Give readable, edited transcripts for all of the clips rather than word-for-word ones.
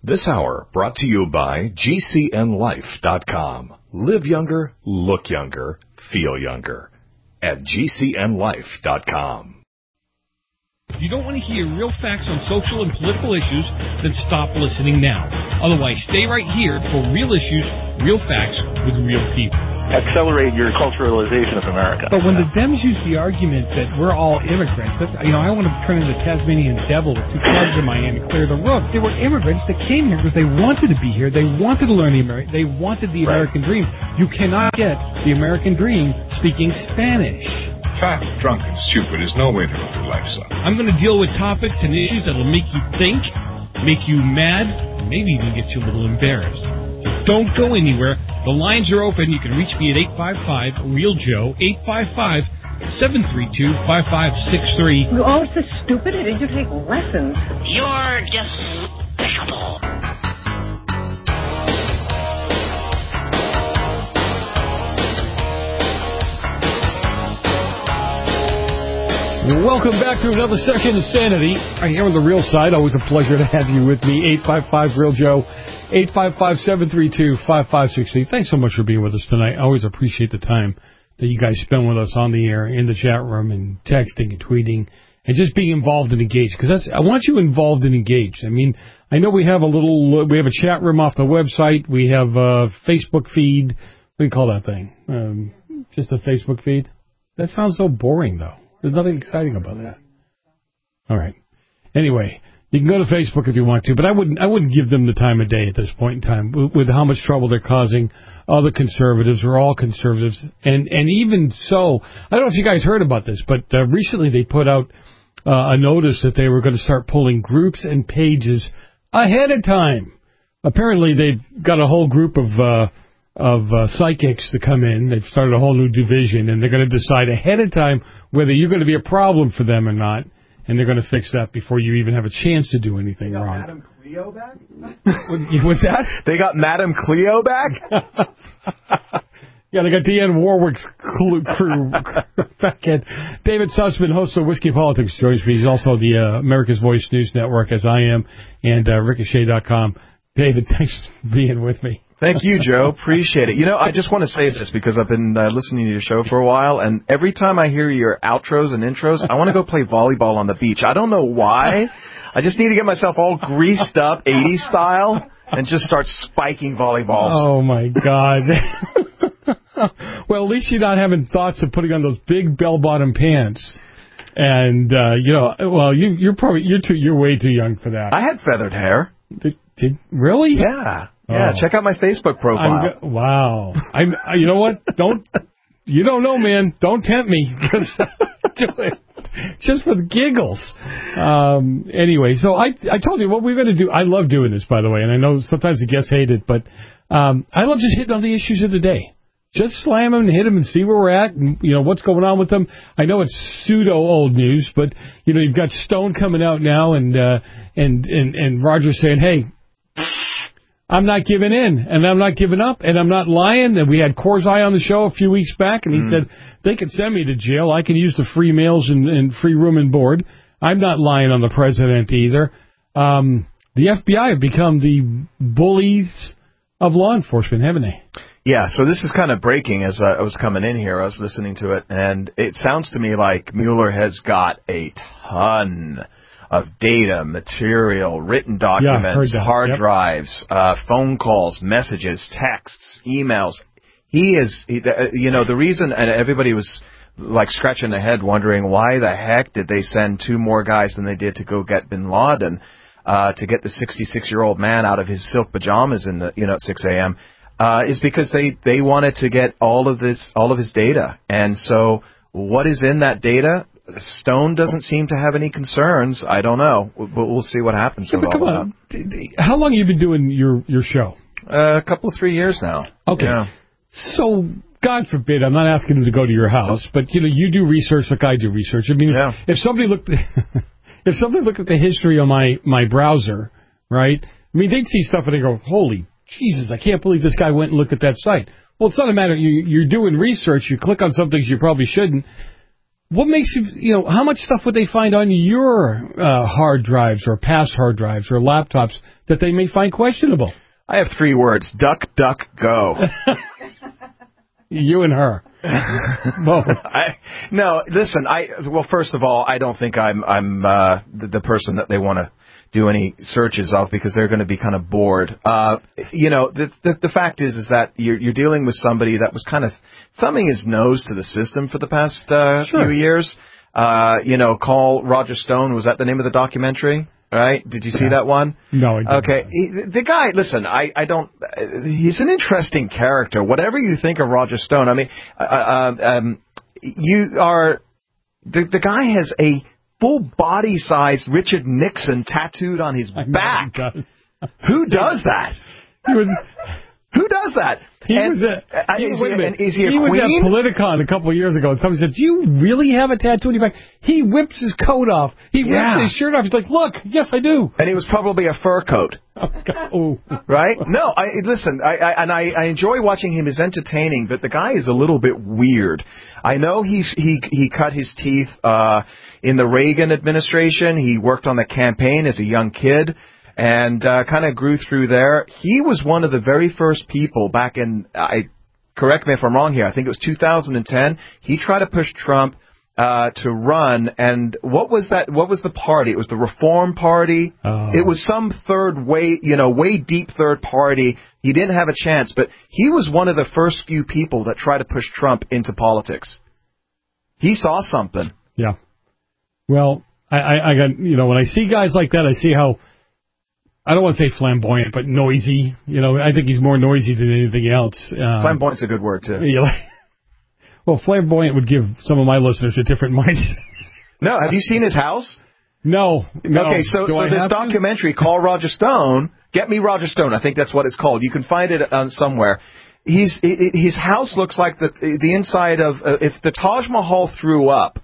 This hour brought to you by GCNLife.com. Live younger, look younger, feel younger. At GCNLife.com. If you don't want to hear real facts on social and political issues, then stop listening now. Otherwise, stay right here for real issues, real facts with real people. Accelerate your culturalization of America. But when the Dems use the argument that we're all immigrants, I want to turn into the Tasmanian devil with two clubs in my hand and clear the roof. They were immigrants that came here because they wanted to be here. They wanted to learn they wanted the American dream. You cannot get the American dream speaking Spanish. Fat, drunk, and stupid is no way to live life, son. I'm going to deal with topics and issues that will make you think, make you mad, and maybe even get you a little embarrassed. So don't go anywhere. The lines are open. You can reach me at 855-REAL-JOE, 855-732-5563. You're always so stupid. Did you take lessons? You're despicable. Welcome back to another session of Sanity. Right here on the Real Side. Always a pleasure to have you with me. 855-REAL-JOE, 855-732-5563. Thanks so much for being with us tonight. I always appreciate the time that you guys spend with us on the air, in the chat room, and texting and tweeting, and just being involved and engaged. Because I want you involved and engaged. I mean, I know we have a chat room off the website. We have a Facebook feed. What do you call that thing? Just a Facebook feed? That sounds so boring, though. There's nothing exciting about that. All right. Anyway, you can go to Facebook if you want to, but I wouldn't give them the time of day at this point in time with how much trouble they're causing. Other conservatives are all conservatives, and even so, I don't know if you guys heard about this, but recently they put out a notice that they were going to start pulling groups and pages ahead of time. Apparently, they've got a whole group of psychics to come in. They've started a whole new division, and they're going to decide ahead of time whether you're going to be a problem for them or not, and they're going to fix that before you even have a chance to do anything wrong. Madam Cleo back? What's that? They got Madam Cleo back? Yeah, they got Deanne Warwick's crew back in. David Sussman, host of Whiskey Politics, joins me. He's also the America's Voice News Network, as I am, and Ricochet.com. David, thanks for being with me. Thank you, Joe. Appreciate it. You know, I just want to say this because I've been listening to your show for a while, and every time I hear your outros and intros, I want to go play volleyball on the beach. I don't know why. I just need to get myself all greased up, 80s style, and just start spiking volleyballs. Oh, my God. Well, at least you're not having thoughts of putting on those big bell-bottom pants. And, you're way too young for that. I had feathered hair. Really? Yeah. Yeah, check out my Facebook profile. Wow. You know what? You don't know, man. Don't tempt me. Do it. Just for the giggles. Anyway, so I told you what we're going to do. I love doing this, by the way, and I know sometimes the guests hate it, but I love just hitting on the issues of the day. Just slam them and hit them and see where we're at and, what's going on with them. I know it's pseudo-old news, but, you've got Stone coming out now and Roger saying, hey, I'm not giving in, and I'm not giving up, and I'm not lying. And we had Corzai on the show a few weeks back, and he said, they can send me to jail. I can use the free meals and free room and board. I'm not lying on the president either. The FBI have become the bullies of law enforcement, haven't they? Yeah, so this is kind of breaking as I was coming in here. I was listening to it, and it sounds to me like Mueller has got a ton of data, material, written documents, hard drives, phone calls, messages, texts, emails. The reason, and everybody was like scratching their head wondering why the heck did they send two more guys than they did to go get bin Laden, to get the 66-year-old man out of his silk pajamas at 6 a.m., is because they wanted to get all of his data. And so what is in that data? Stone doesn't seem to have any concerns. I don't know, but we'll see what happens. Yeah, but come on. How long have you been doing your show? A couple of 3 years now. Okay. Yeah. So, God forbid, I'm not asking him to go to your house, but you do research like I do research. I mean, if somebody looked at the history of my browser, right? I mean, they'd see stuff and they go, "Holy Jesus, I can't believe this guy went and looked at that site." Well, it's not a matter. You're doing research. You click on some things you probably shouldn't. what makes you, how much stuff would they find on your hard drives or past hard drives or laptops that they may find questionable? I have 3 words: duck, duck, go. You and her. No, listen. Well, first of all, I don't think I'm the person that they want to do any searches of, because they're going to be kind of bored. The fact is that you're dealing with somebody that was kind of thumbing his nose to the system for the past few years. Call Roger Stone. Was that the name of the documentary? Right? Did you see that one? No, I didn't. Okay. The guy, listen, I don't, he's an interesting character. Whatever you think of Roger Stone, I mean, the guy has a full body-sized Richard Nixon tattooed on his back. Who does that? Who does that? He was at Politicon a couple of years ago, and somebody said, "Do you really have a tattoo on your back?" He whips his coat off. He whips his shirt off. He's like, "Look, yes, I do." And it was probably a fur coat. Oh. Right? No, listen, I enjoy watching him. He's entertaining, but the guy is a little bit weird. I know he cut his teeth in the Reagan administration. He worked on the campaign as a young kid, and kind of grew through there. He was one of the very first people back in, correct me if I'm wrong here, I think it was 2010. He tried to push Trump to run, and what was that? What was the party? It was the Reform Party. Oh. It was some way deep third party. He didn't have a chance, but he was one of the first few people that tried to push Trump into politics. He saw something. Yeah. Well, I got, when I see guys like that, I see how, I don't want to say flamboyant, but noisy. I think he's more noisy than anything else. Flamboyant's a good word, too. Well, flamboyant would give some of my listeners a different mindset. No, have you seen his house? No. Okay, so this documentary, Call Roger Stone, Get Me Roger Stone, I think that's what it's called. You can find it somewhere. His house looks like the inside of, if the Taj Mahal threw up.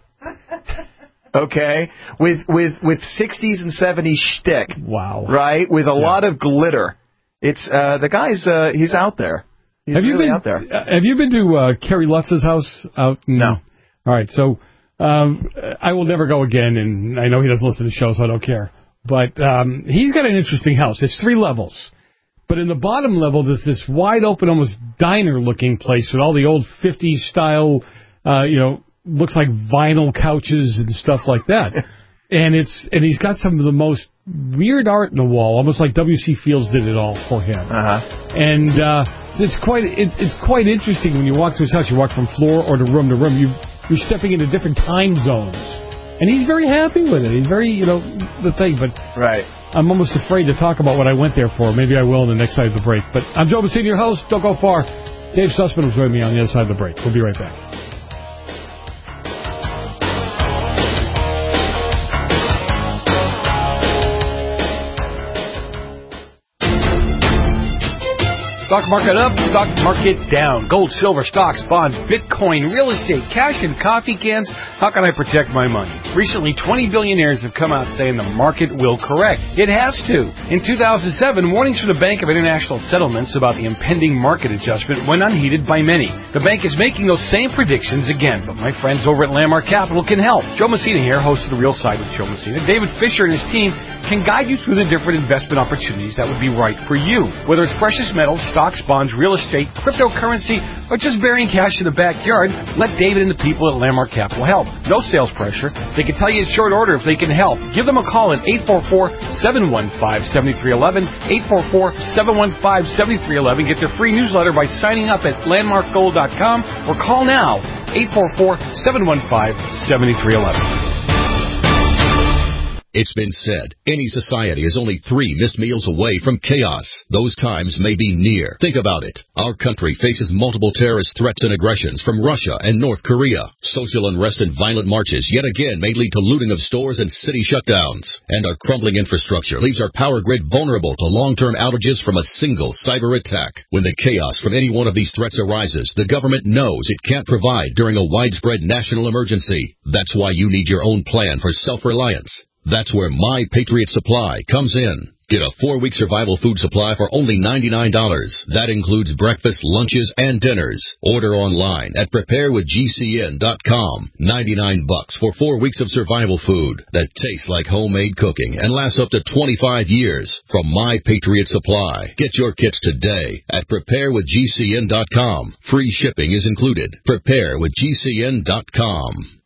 Okay, with 60s and 70s shtick. Wow. Right, with a lot of glitter. It's the guy's he's out there. He's really out there. Have you been to Kerry Lutz's house out? No. All right, so I will never go again, and I know he doesn't listen to the show, so I don't care. But he's got an interesting house. It's 3 levels. But in the bottom level, there's this wide open, almost diner-looking place with all the old 50s style, looks like vinyl couches and stuff like that. And he's got some of the most weird art in the wall, almost like W.C. Fields did it all for him. Uh-huh. And it's quite interesting when you walk through his house. You walk from floor or to room. You're stepping into different time zones. And he's very happy with it. He's very, the thing. But right. I'm almost afraid to talk about what I went there for. Maybe I will in the next side of the break. But I'm Joe Messina, your host. Don't go far. Dave Sussman will join me on the other side of the break. We'll be right back. Stock market up, stock market down. Gold, silver, stocks, bonds, Bitcoin, real estate, cash, and coffee cans. How can I protect my money? Recently, 20 billionaires have come out saying the market will correct. It has to. In 2007, warnings from the Bank of International Settlements about the impending market adjustment went unheeded by many. The bank is making those same predictions again, but my friends over at Landmark Capital can help. Joe Messina here, host of The Real Side with Joe Messina. David Fisher and his team can guide you through the different investment opportunities that would be right for you. Whether it's precious metals, stocks, bonds, real estate, cryptocurrency, or just burying cash in the backyard, let David and the people at Landmark Capital help. No sales pressure. They can tell you in short order if they can help. Give them a call at 844-715-7311, 844-715-7311. Get their free newsletter by signing up at landmarkgold.com or call now, 844-715-7311. It's been said, any society is only 3 missed meals away from chaos. Those times may be near. Think about it. Our country faces multiple terrorist threats and aggressions from Russia and North Korea. Social unrest and violent marches yet again may lead to looting of stores and city shutdowns. And our crumbling infrastructure leaves our power grid vulnerable to long-term outages from a single cyber attack. When the chaos from any one of these threats arises, the government knows it can't provide during a widespread national emergency. That's why you need your own plan for self-reliance. That's where My Patriot Supply comes in. Get a 4-week survival food supply for only $99. That includes breakfast, lunches, and dinners. Order online at preparewithgcn.com. $99 for 4 weeks of survival food that tastes like homemade cooking and lasts up to 25 years from My Patriot Supply. Get your kits today at preparewithgcn.com. Free shipping is included. Preparewithgcn.com.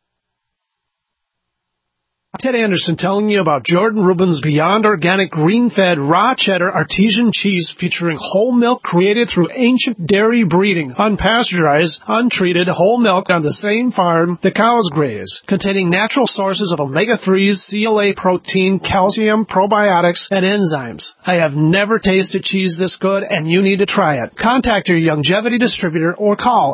Ted Anderson telling you about Jordan Rubin's Beyond Organic Green-Fed Raw Cheddar Artesian Cheese featuring whole milk created through ancient dairy breeding, unpasteurized, untreated whole milk on the same farm the cows graze, containing natural sources of omega-3s, CLA protein, calcium, probiotics, and enzymes. I have never tasted cheese this good, and you need to try it. Contact your Longevity distributor or call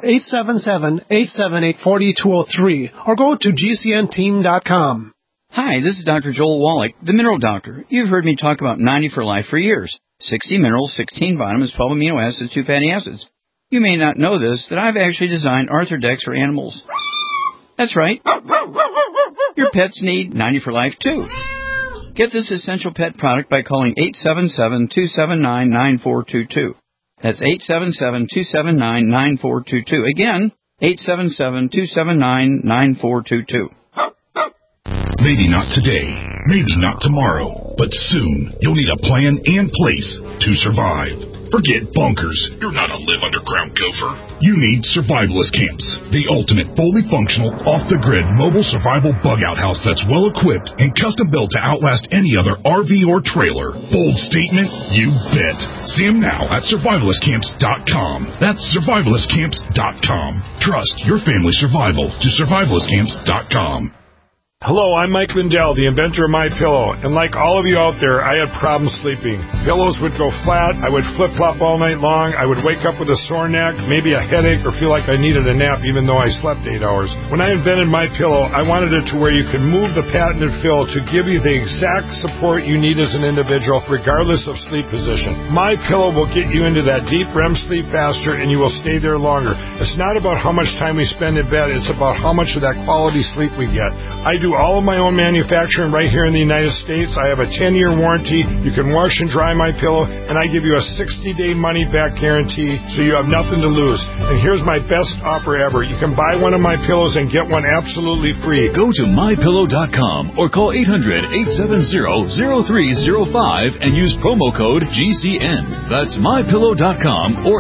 877-878-4203 or go to GCNteam.com. Hi, this is Dr. Joel Wallach, the Mineral Doctor. You've heard me talk about 90 for Life for years. 60 minerals, 16 vitamins, 12 amino acids, 2 fatty acids. You may not know this, that I've actually designed Arthrodex for animals. That's right. Your pets need 90 for Life, too. Get this essential pet product by calling 877-279-9422. That's 877-279-9422. Again, 877-279-9422. Maybe not today, maybe not tomorrow, but soon you'll need a plan and place to survive. Forget bunkers. You're not a live underground gopher. You need Survivalist Camps, the ultimate fully functional, off-the-grid mobile survival bug-out house that's well-equipped and custom-built to outlast any other RV or trailer. Bold statement? You bet. See them now at survivalistcamps.com. That's survivalistcamps.com. Trust your family's survival to survivalistcamps.com. Hello, I'm Mike Lindell, the inventor of MyPillow, and like all of you out there, I had problems sleeping. Pillows would go flat, I would flip-flop all night long, I would wake up with a sore neck, maybe a headache, or feel like I needed a nap even though I slept 8 hours. When I invented MyPillow, I wanted it to where you could move the patented fill to give you the exact support you need as an individual, regardless of sleep position. MyPillow will get you into that deep REM sleep faster, and you will stay there longer. It's not about how much time we spend in bed, it's about how much of that quality sleep we get. I do all of my own manufacturing right here in the United States. I have a 10-year warranty. You can wash and dry my pillow, and I give you a 60-day money-back guarantee, so you have nothing to lose. And here's my best offer ever. You can buy one of my pillows and get one absolutely free. Go to MyPillow.com or call 800-870-0305 and use promo code GCN. That's MyPillow.com or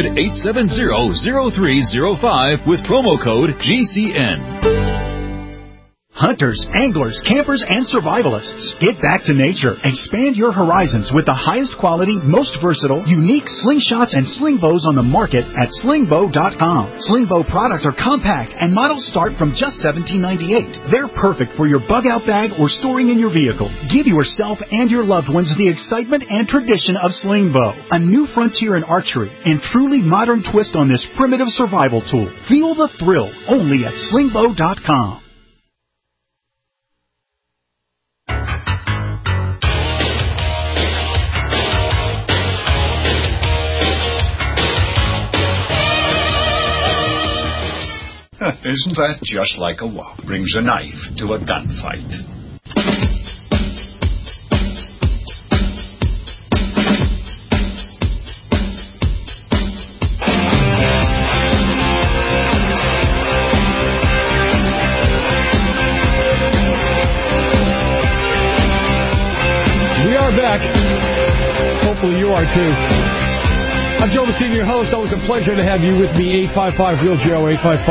800-870-0305 with promo code GCN. Hunters, anglers, campers, and survivalists. Get back to nature. Expand your horizons with the highest quality, most versatile, unique slingshots and sling bows on the market at slingbow.com. Slingbow products are compact and models start from just $17.98. They're perfect for your bug-out bag or storing in your vehicle. Give yourself and your loved ones the excitement and tradition of Slingbow, a new frontier in archery and truly modern twist on this primitive survival tool. Feel the thrill only at slingbow.com. Isn't that just like a wop? Brings a knife to a gunfight. We are back. Hopefully you are too. I'm Joe Messina, your host. Always a pleasure to have you with me. 855-REAL-JOE,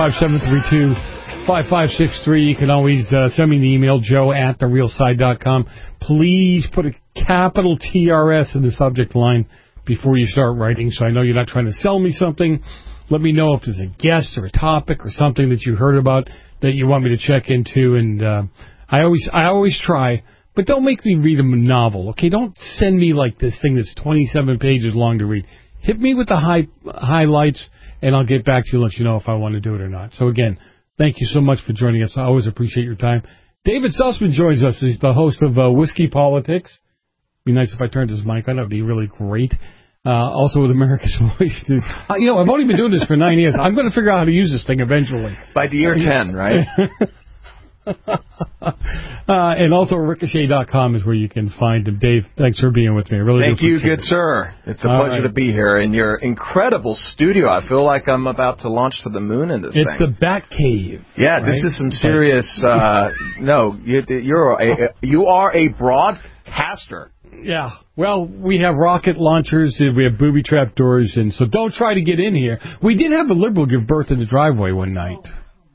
855-732-5563. You can always send me an email, joe@therealside.com. Please put a capital TRS in the subject line before you start writing, so I know you're not trying to sell me something. Let me know if there's a guest or a topic or something that you heard about that you want me to check into. And I always try, but don't make me read a novel, okay? Don't send me like this thing that's 27 pages long to read. Hit me with the highlights, and I'll get back to you and let you know if I want to do it or not. So, again, thank you so much for joining us. I always appreciate your time. David Sussman joins us. He's the host of Whiskey Politics. Be nice if I turned his mic on. That would be really great. Also with America's Voice. I've only been doing this for 9 years. I'm going to figure out how to use this thing eventually. By the year 10, right? And also Ricochet.com is where you can find him. Dave, thanks for being with me. I really Thank you, good sir. It's a pleasure to be here in your incredible studio. I feel like I'm about to launch to the moon in this thing. It's the Bat Cave. Yeah, right? This is some serious... no, you are a broadcaster. Yeah. Well, we have rocket launchers, we have booby trap doors, and so don't try to get in here. We did have a liberal give birth in the driveway one night.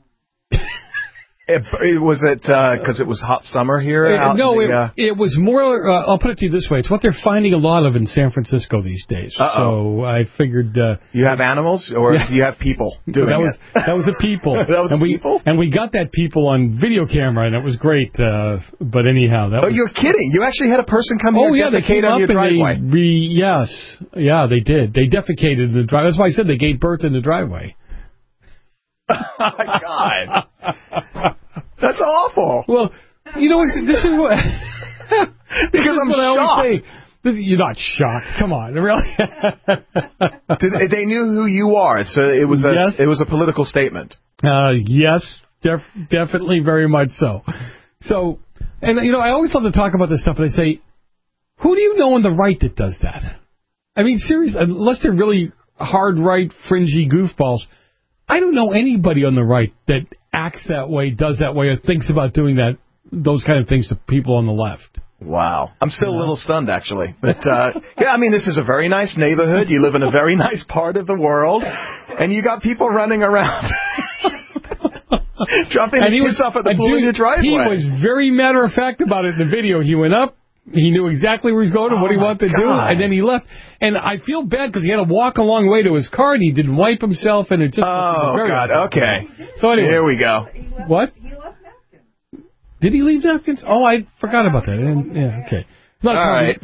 Was it because it was hot summer here? It was more, I'll put it to you this way. It's what they're finding a lot of in San Francisco these days. So I figured... you have animals or you have people doing it? That was the people. That was people? And we got that people on video camera, and it was great. But anyhow... you're kidding. You actually had a person come here and defecate on your driveway. Yes. Yeah, they did. They defecated in the driveway. That's why I said they gave birth in the driveway. Oh, my God. That's awful. Well, you know, this is what... because I'm shocked. You're not shocked. Come on. Really? They knew who you are, so it was a political statement. Yes, definitely, very much so. So, and, you know, I always love to talk about this stuff, and I say, who do you know on the right that does that? I mean, seriously, unless they're really hard right, fringy goofballs, I don't know anybody on the right that acts that way, does that way, or thinks about doing those kind of things to people on the left. Wow. I'm still a little stunned, actually. But, yeah, I mean, this is a very nice neighborhood. You live in a very nice part of the world, and you got people running around. Dropping kids off at the pool in your driveway. He was very matter-of-fact about it in the video. He went up. He knew exactly where he was going and what he wanted to do, and then he left. And I feel bad because he had to walk a long way to his car, and he didn't wipe himself, and it just... God, okay. So anyway. Here we go. What? He left napkins. Did he leave napkins? Oh, I forgot about that. Yeah, okay. All right.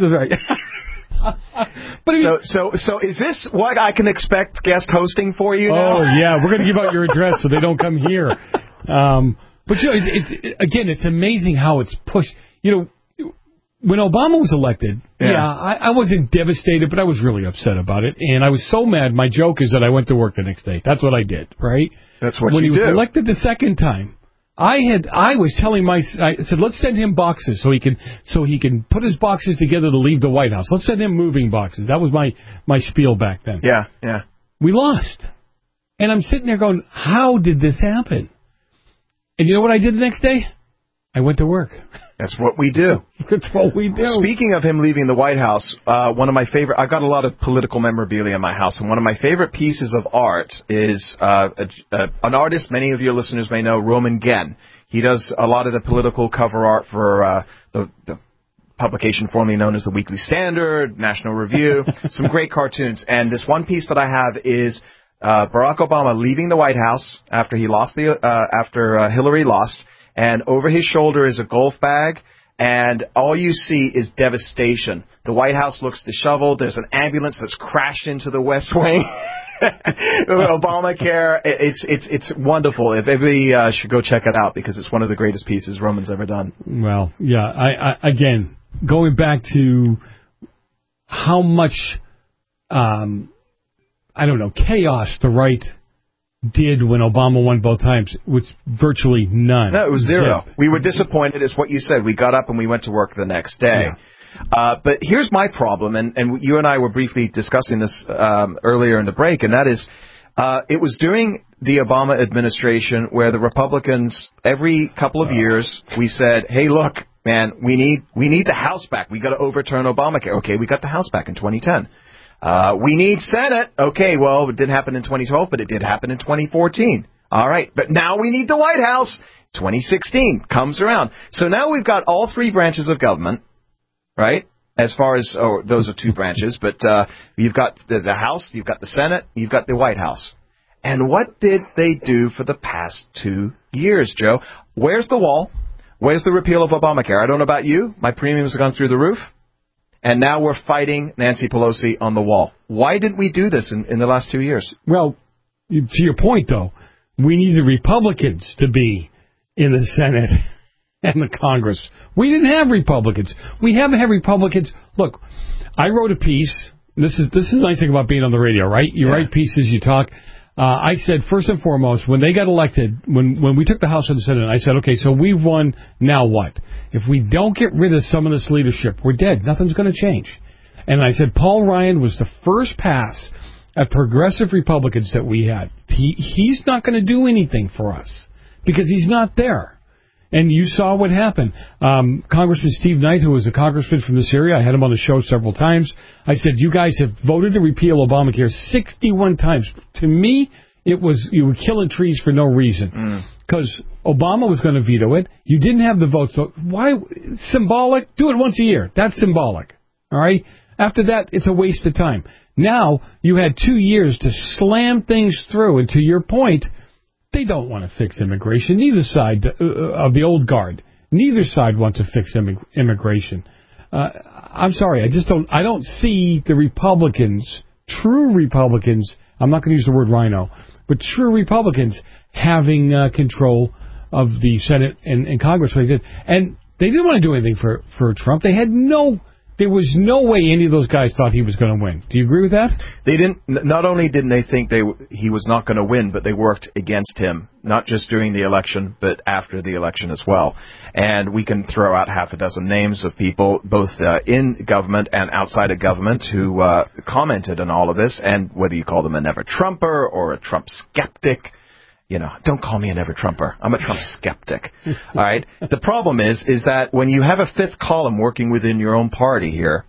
But so is this what I can expect guest hosting for you now? Oh, yeah. We're going to give out your address so they don't come here. But, you know, it's amazing how it's pushed. You know, when Obama was elected, I wasn't devastated, but I was really upset about it. And I was so mad. My joke is that I went to work the next day. That's what I did, right? That's what when you he was do. elected the second time, I was telling I said, let's send him boxes so he can put his boxes together to leave the White House. Let's send him moving boxes. That was my spiel back then. Yeah. We lost. And I'm sitting there going, how did this happen? And you know what I did the next day? I went to work. That's what we do. That's what we do. Speaking of him leaving the White House, one of my favorite... I've got a lot of political memorabilia in my house, and one of my favorite pieces of art is an artist many of your listeners may know, Roman Genn. He does a lot of the political cover art for the publication formerly known as the Weekly Standard, National Review, some great cartoons. And this one piece that I have is Barack Obama leaving the White House after he lost after Hillary lost. And over his shoulder is a golf bag, and all you see is devastation. The White House looks disheveled. There's an ambulance that's crashed into the West Wing. Obamacare, it's wonderful. If everybody should go check it out because it's one of the greatest pieces Roman's ever done. Well, yeah. I again, going back to how much, chaos the right did when Obama won both times, which virtually none. No, it was zero. We were disappointed. It's what you said. We got up and we went to work the next day. Yeah. But here's my problem, and you and I were briefly discussing this earlier in the break, and that is it was during the Obama administration where the Republicans, every couple of years, we said, hey, look, man, we need the House back. We got to overturn Obamacare. Okay, we got the House back in 2010. We need Senate. Okay, well, it didn't happen in 2012, but it did happen in 2014. All right, but now we need the White House. 2016 comes around. So now we've got all three branches of government, right? As far as, those are two branches, but you've got the House, you've got the Senate, you've got the White House. And what did they do for the past 2 years, Joe? Where's the wall? Where's the repeal of Obamacare? I don't know about you. My premiums have gone through the roof. And now we're fighting Nancy Pelosi on the wall. Why didn't we do this in the last 2 years? Well, to your point, though, we need the Republicans to be in the Senate and the Congress. We didn't have Republicans. We haven't had Republicans. Look, I wrote a piece. This is the nice thing about being on the radio, right? You write pieces, you talk. I said, first and foremost, when they got elected, when we took the House and the Senate, I said, okay, so we've won, now what? If we don't get rid of some of this leadership, we're dead. Nothing's going to change. And I said, Paul Ryan was the first pass at progressive Republicans that we had. He's not going to do anything for us because he's not there. And you saw what happened. Congressman Steve Knight, who was a congressman from this area, I had him on the show several times. I said, you guys have voted to repeal Obamacare 61 times. To me, it was you were killing trees for no reason. Because Obama was going to veto it. You didn't have the votes. So why? Symbolic? Do it once a year. That's symbolic. All right? After that, it's a waste of time. Now, you had 2 years to slam things through. And to your point, they don't want to fix immigration. Neither side of the old guard. Neither side wants to fix immigration. I'm sorry. I don't see the Republicans, true Republicans, I'm not going to use the word rhino, but true Republicans having control of the Senate and Congress like they did. And they didn't want to do anything for Trump. There was no way any of those guys thought he was going to win. Do you agree with that? They didn't. Not only didn't they think he was not going to win, but they worked against him, not just during the election, but after the election as well. And we can throw out half a dozen names of people, both in government and outside of government, who commented on all of this. And whether you call them a never-Trumper or a Trump skeptic, don't call me a never-Trumper. I'm a Trump skeptic. All right? The problem is that when you have a fifth column working within your own party here,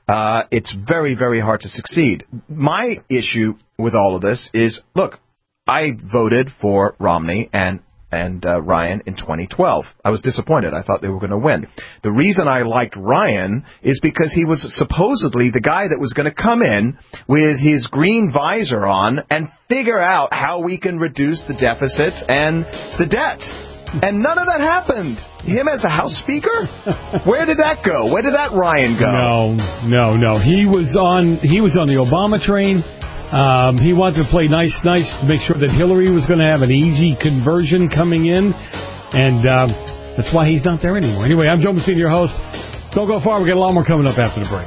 it's very, very hard to succeed. My issue with all of this is, look, I voted for Romney and Ryan in 2012. I was disappointed. I thought they were going to win. The reason I liked Ryan is because he was supposedly the guy that was going to come in with his green visor on and figure out how we can reduce the deficits and the debt. And none of that happened. Him as a House Speaker? Where did that go? Where did that Ryan go? No. He was on the Obama train. He wanted to play nice to make sure that Hillary was going to have an easy conversion coming in, and that's why he's not there anymore. Anyway, I'm Joe Messina, your host. Don't go far. We got a lot more coming up after the break.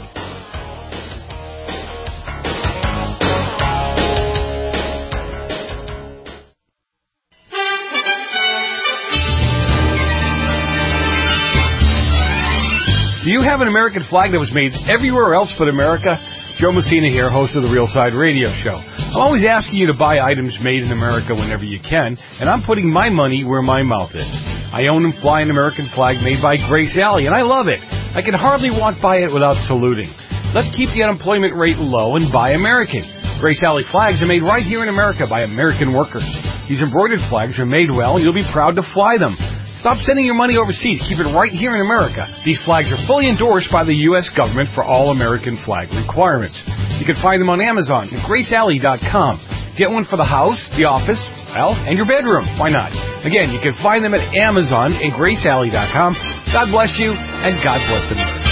Do you have an American flag that was made everywhere else but America? Joe Messina here, host of the Real Side Radio Show. I'm always asking you to buy items made in America whenever you can, and I'm putting my money where my mouth is. I own and fly an American flag made by Grace Alley, and I love it. I can hardly walk by it without saluting. Let's keep the unemployment rate low and buy American. Grace Alley flags are made right here in America by American workers. These embroidered flags are made well, and you'll be proud to fly them. Stop sending your money overseas. Keep it right here in America. These flags are fully endorsed by the U.S. government for all American flag requirements. You can find them on Amazon and GraceAlley.com. Get one for the house, the office, and your bedroom. Why not? Again, you can find them at Amazon and GraceAlley.com. God bless you, and God bless America.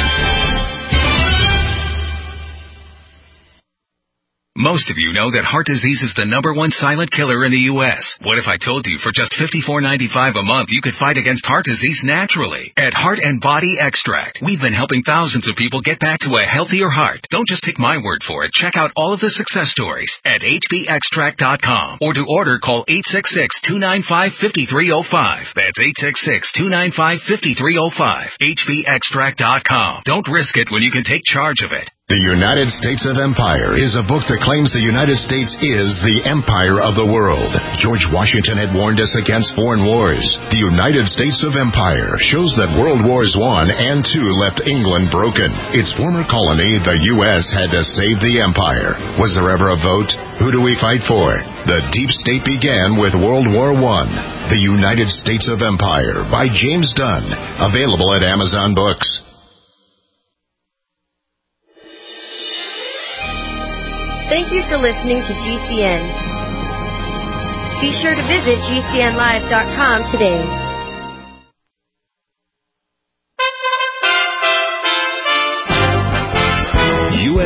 Most of you know that heart disease is the #1 silent killer in the U.S. What if I told you for just $54.95 a month you could fight against heart disease naturally? At Heart and Body Extract, we've been helping thousands of people get back to a healthier heart. Don't just take my word for it. Check out all of the success stories at hbextract.com. Or to order, call 866-295-5305. That's 866-295-5305. hbextract.com. Don't risk it when you can take charge of it. The United States of Empire is a book that claims the United States is the empire of the world. George Washington had warned us against foreign wars. The United States of Empire shows that World Wars I and II left England broken. Its former colony, the U.S., had to save the empire. Was there ever a vote? Who do we fight for? The deep state began with World War I. The United States of Empire by James Dunn. Available at Amazon Books. Thank you for listening to GCN. Be sure to visit GCNlive.com today.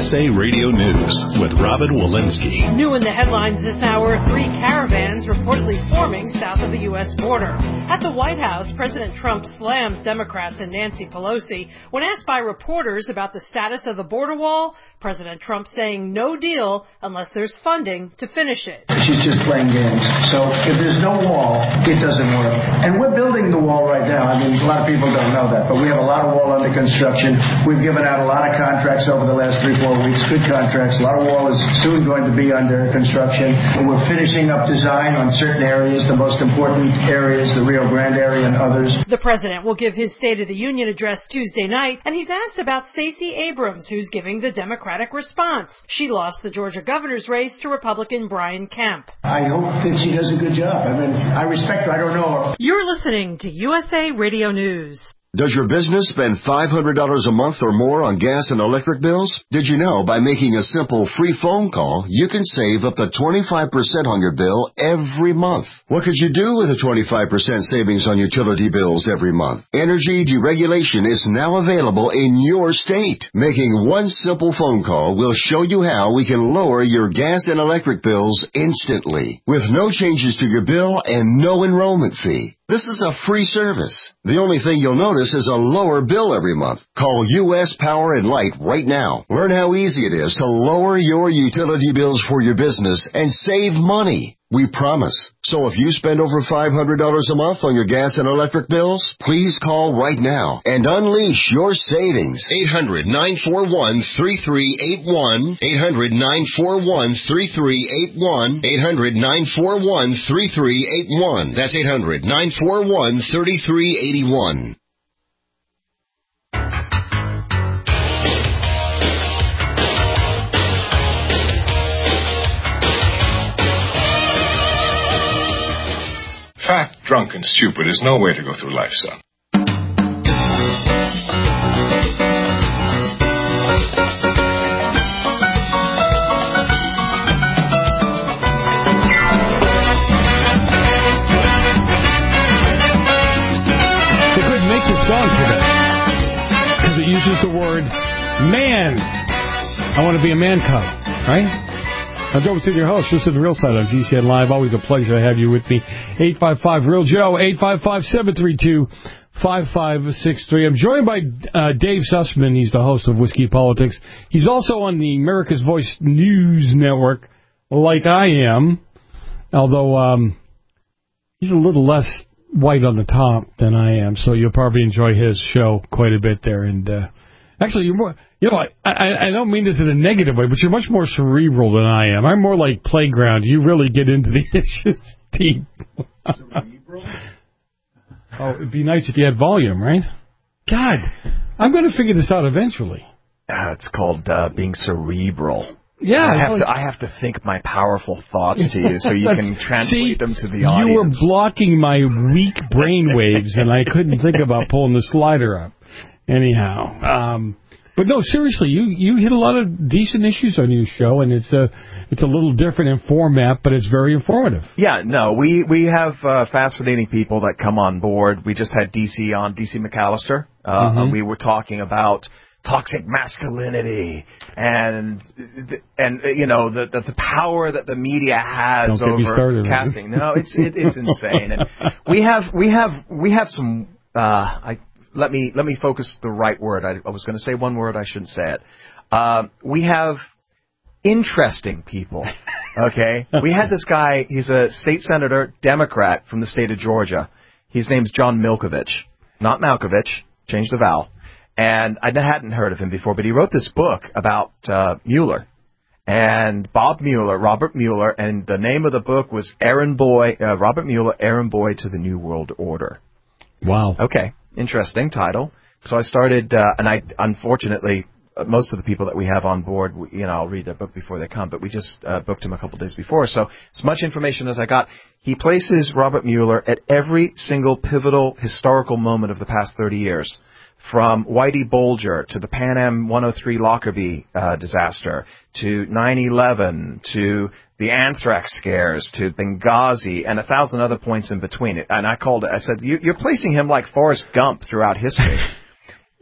USA Radio News with Robin Walensky. New in the headlines this hour, 3 caravans reportedly forming south of the U.S. border. At the White House, President Trump slams Democrats and Nancy Pelosi. When asked by reporters about the status of the border wall, President Trump saying no deal unless there's funding to finish it. She's just playing games. So if there's no wall, it doesn't work. And we're building the wall right now. I mean, a lot of people don't know that, but we have a lot of wall under construction. We've given out a lot of contracts over the last 3-4 weeks, good contracts. A lot of wall is soon going to be under construction. And we're finishing up design on certain areas, the most important areas, the Rio Grande area and others. The president will give his State of the Union address Tuesday night, and he's asked about Stacey Abrams, who's giving the Democratic response. She lost the Georgia governor's race to Republican Brian Kemp. I hope that she does a good job. I mean, I respect her. I don't know her. You're listening to USA Radio News. Does your business spend $500 a month or more on gas and electric bills? Did you know by making a simple free phone call, you can save up to 25% on your bill every month? What could you do with a 25% savings on utility bills every month? Energy deregulation is now available in your state. Making one simple phone call will show you how we can lower your gas and electric bills instantly, with no changes to your bill and no enrollment fee. This is a free service. The only thing you'll notice is a lower bill every month. Call U.S. Power and Light right now. Learn how easy it is to lower your utility bills for your business and save money. We promise. So if you spend over $500 a month on your gas and electric bills, please call right now and unleash your savings. 800-941-3381. 800-941-3381. 800-941-3381. That's 800-941-3381. Fat, drunk, and stupid is no way to go through life, son. They couldn't make this song today because it uses the word man. I want to be a man cub, right? I'm Joe Senior host. This is The Real Side on GCN Live. Always a pleasure to have you with me. 855-REAL-JOE, 855-732-5563. I'm joined by Dave Sussman. He's the host of Whiskey Politics. He's also on the America's Voice News Network, like I am, although he's a little less white on the top than I am, so you'll probably enjoy his show quite a bit there. And actually, you're more... You know, I don't mean this in a negative way, but you're much more cerebral than I am. I'm more like Playground. You really get into the issues deep. Cerebral? Oh, it'd be nice if you had volume, right? God, I'm going to figure this out eventually. It's called being cerebral. Yeah. I have to think my powerful thoughts to you so you can translate them to the audience. You were blocking my weak brain waves, and I couldn't think about pulling the slider up. Anyhow, but no, seriously, you hit a lot of decent issues on your show, and it's a little different in format, but it's very informative. Yeah, no, we have fascinating people that come on board. We just had DC on, DC McAllister. We were talking about toxic masculinity and you know the power that the media has over casting. No, it's insane. And we have some. Let me focus the right word. I was going to say one word. I shouldn't say it. We have interesting people. Okay? We had this guy. He's a state senator, Democrat from the state of Georgia. His name's John Milkovich. Not Malkovich. Change the vowel. And I hadn't heard of him before, but he wrote this book about Mueller. And Bob Mueller, Robert Mueller, and the name of the book was Robert Mueller, Errand Boy to the New World Order. Wow. Okay. Interesting title. So I started, and I, unfortunately, most of the people that we have on board, I'll read their book before they come, but we just booked him a couple days before. So as much information as I got. He places Robert Mueller at every single pivotal historical moment of the past 30 years. From Whitey Bulger to the Pan Am 103 Lockerbie disaster, to 9/11, to the anthrax scares, to Benghazi, and 1,000 other points in between. And I said, you're placing him like Forrest Gump throughout history.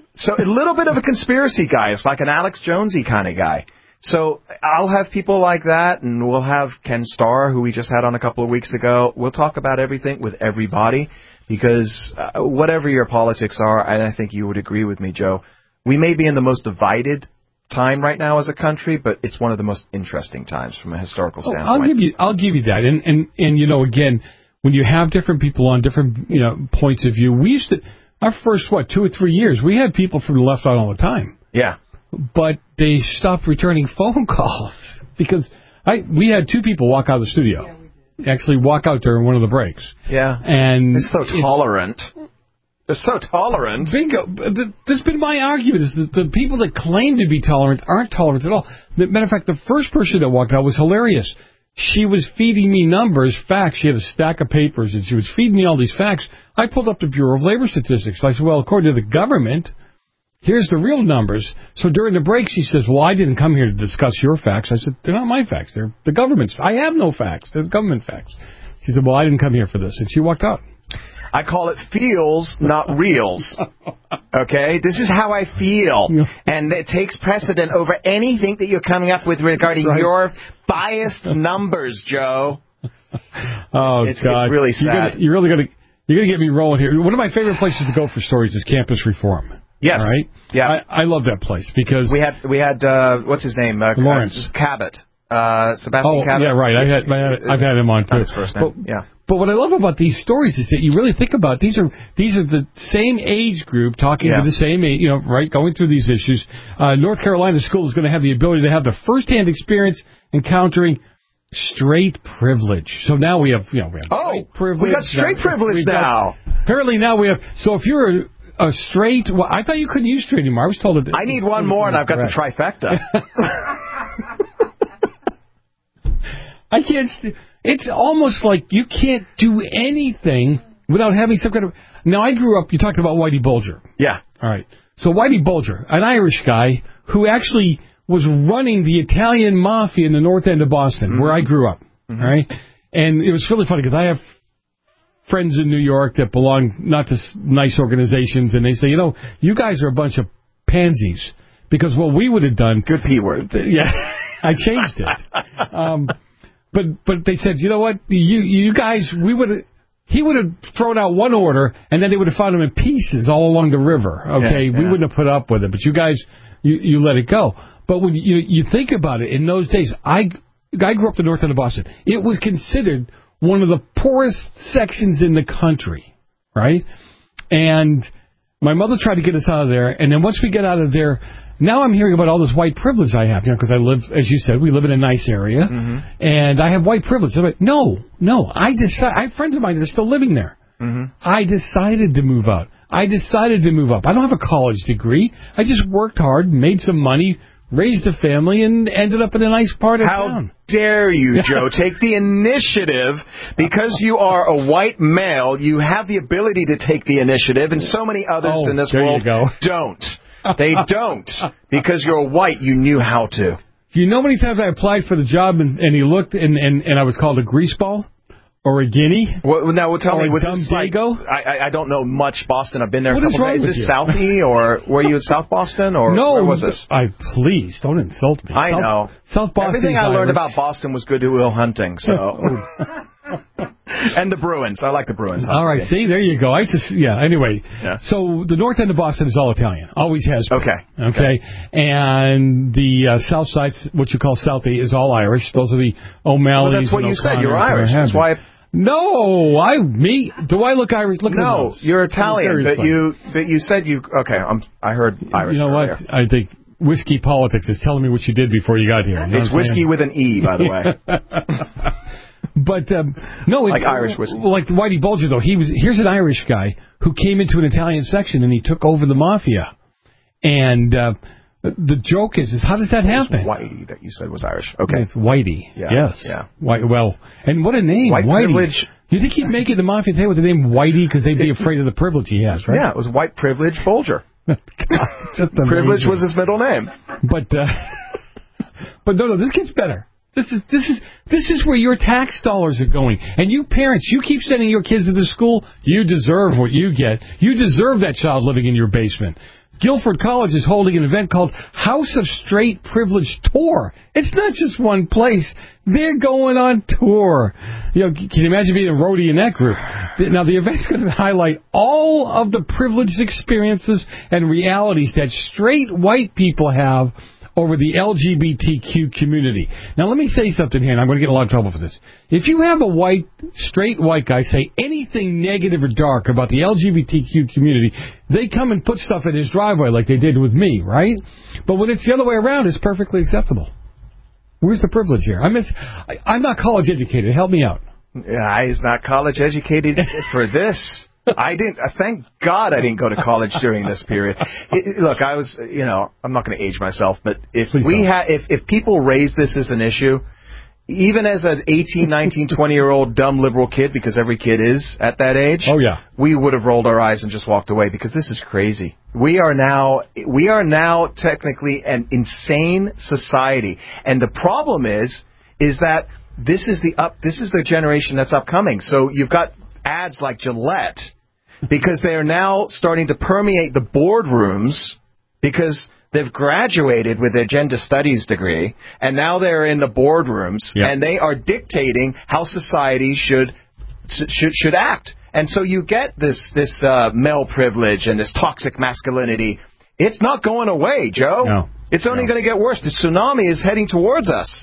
So a little bit of a conspiracy guy. It's like an Alex Jonesy kind of guy. So I'll have people like that, and we'll have Ken Starr, who we just had on a couple of weeks ago. We'll talk about everything with everybody, because whatever your politics are, and I think you would agree with me, Joe, we may be in the most divided time right now as a country, but it's one of the most interesting times from a historical standpoint. I'll give you that. And you know, again, when you have different people on different points of view, we used to, our first 2 or 3 years, we had people from the left on all the time. Yeah. But they stopped returning phone calls because we had 2 people walk out of the studio, actually walk out during one of the breaks. Yeah. And it's so tolerant. They're so tolerant. Bingo. That's been my argument, is that the people that claim to be tolerant aren't tolerant at all. Matter of fact, the first person that walked out was hilarious. She was feeding me numbers, facts. She had a stack of papers, and she was feeding me all these facts. I pulled up the Bureau of Labor Statistics. I said, well, according to the government, here's the real numbers. So during the break, she says, well, I didn't come here to discuss your facts. I said, they're not my facts. They're the government's. I have no facts. They're the government facts. She said, well, I didn't come here for this. And she walked out. I call it feels, not reals. Okay? This is how I feel. And it takes precedent over anything that you're coming up with regarding your biased numbers, Joe. Oh, it's God. It's really sad. You're going to get me rolling here. One of my favorite places to go for stories is Campus Reform. Yes. All right? Yeah. I love that place because we had what's his name? Lawrence Cabot. Sebastian Cabot. Yeah, right. I've had him on too. His first name. But what I love about these stories is that you really think about these are the same age group talking to the same age, right, going through these issues. North Carolina school is going to have the ability to have the first-hand experience encountering straight privilege. So now we have white privilege. We got straight privilege now. Apparently now we have. So if you're a straight, well, I thought you couldn't use straight anymore. I was told that. I need one more, and I've got the trifecta. I can't. It's almost like you can't do anything without having some kind of... Now, I grew up... You talked about Whitey Bulger. Yeah. All right. So Whitey Bulger, an Irish guy who actually was running the Italian mafia in the north end of Boston, where I grew up. All right. And it was really funny because I have friends in New York that belong not to nice organizations, and they say, you guys are a bunch of pansies, because what we would have done... Good P word. Yeah. I changed it. But they said, you know what, you guys, he would have thrown out one order, and then they would have found him in pieces all along the river. Okay, we wouldn't have put up with it, but you guys, you let it go. But when you think about it, in those days, I grew up the north end of Boston. It was considered one of the poorest sections in the country, right? And my mother tried to get us out of there, and then once we get out of there, now I'm hearing about all this white privilege I have, because I live, as you said, we live in a nice area, and I have white privilege. I'm like, no, I have friends of mine that are still living there. I decided to move out. I don't have a college degree. I just worked hard, made some money, raised a family, and ended up in a nice part of town. How dare you, Joe, take the initiative. Because you are a white male, you have the ability to take the initiative, and so many others in this world don't. They don't. Because you're white, you knew how to. Do you know how many times I applied for the job and he looked and I was called a greaseball? Or a guinea? Well, now, tell me, was this like, I don't know much Boston. I've been there a couple days. Is this Southie, or were you in South Boston, or where was this? Please, don't insult me. I know. South Boston. Everything I learned about Boston was Good Will Hunting, so. And the Bruins. I like the Bruins. All right, see, there you go. Anyway. Yeah. So the north end of Boston is all Italian. Always has been. Okay. And the south side, what you call Southie, is all Irish. Those are the O'Malley's. Well, that's what you said. You're Irish. That's why. No, do I look Irish? Look no, you're Italian, but you said you. Okay, I heard Irish. You know earlier. what? I think whiskey politics is telling me what you did before you got here. It's whiskey with an E, by the way. But no, like Irish whiskey. Like Whitey Bulger, though, here's an Irish guy who came into an Italian section and he took over the mafia. And the joke is how does that happen? Whitey that you said was Irish. Okay, it's Whitey. Yeah. Yes. Yeah. Well, and what a name, white Whitey. Privilege. Do you think he'd make it the mafia today with the name Whitey because they'd be afraid of the privilege he has, right? Yeah, it was white privilege Bulger. Just privilege was his middle name. But no, this gets better. This is where your tax dollars are going. And you parents, you keep sending your kids to the school, you deserve what you get. You deserve that child living in your basement. Guilford College is holding an event called House of Straight Privilege Tour. It's not just one place. They're going on tour. Can you imagine being a roadie in that group? Now, the event's going to highlight all of the privileged experiences and realities that straight white people have over the LGBTQ community. Now, let me say something here, and I'm going to get in a lot of trouble for this. If you have a straight white guy say anything negative or dark about the LGBTQ community, they come and put stuff in his driveway like they did with me, right? But when it's the other way around, it's perfectly acceptable. Where's the privilege here? I'm not college educated. Help me out. Yeah, he's not college educated for this. Thank God I didn't go to college during this period. Look, I was, I'm not going to age myself, but if people raise this as an issue, even as an 18, 19, 20-year-old dumb liberal kid, because every kid is at that age, we would have rolled our eyes and just walked away because this is crazy. We are now technically an insane society. And the problem is that this is the generation that's upcoming. So you've got ads like Gillette, because they are now starting to permeate the boardrooms because they've graduated with their gender studies degree, and now they're in the boardrooms, and they are dictating how society should act. And so you get this male privilege and this toxic masculinity. It's not going away, Joe. No. It's only going to get worse. The tsunami is heading towards us.